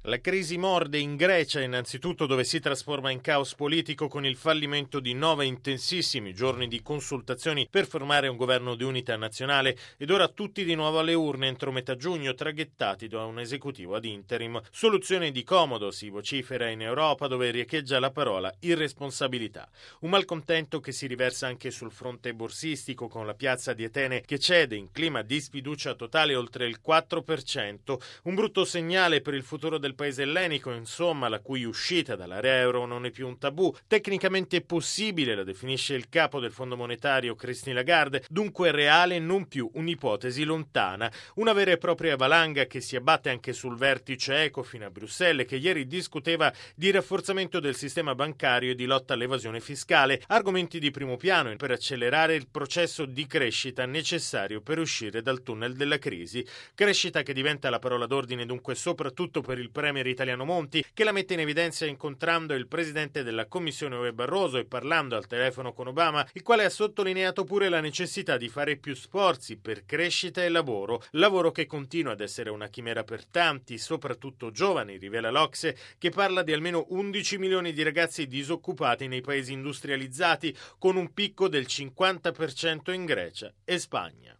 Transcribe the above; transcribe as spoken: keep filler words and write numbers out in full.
La crisi morde in Grecia, innanzitutto, dove si trasforma in caos politico con il fallimento di nove intensissimi giorni di consultazioni per formare un governo di unità nazionale ed ora tutti di nuovo alle urne entro metà giugno, traghettati da un esecutivo ad interim. Soluzione di comodo, si vocifera in Europa, dove riecheggia la parola irresponsabilità. Un malcontento che si riversa anche sul fronte borsistico, con la piazza di Atene che cede in clima di sfiducia totale oltre il quattro per cento, un brutto segnale per il futuro del paese ellenico, insomma, la cui uscita dall'area euro non è più un tabù. Tecnicamente possibile, la definisce il capo del Fondo Monetario Christine Lagarde, dunque reale, non più un'ipotesi lontana. Una vera e propria valanga che si abbatte anche sul vertice Ecofin a Bruxelles, che ieri discuteva di rafforzamento del sistema bancario e di lotta all'evasione fiscale, argomenti di primo piano per accelerare il processo di crescita necessario per uscire dal tunnel della crisi. Crescita che diventa la parola d'ordine dunque soprattutto per il premier italiano Monti, che la mette in evidenza incontrando il presidente della Commissione U E Barroso e parlando al telefono con Obama, il quale ha sottolineato pure la necessità di fare più sforzi per crescita e lavoro, lavoro che continua ad essere una chimera per tanti, soprattutto giovani, rivela l'Ocse, che parla di almeno undici milioni di ragazzi disoccupati nei paesi industrializzati, con un picco del cinquanta per cento in Grecia e Spagna.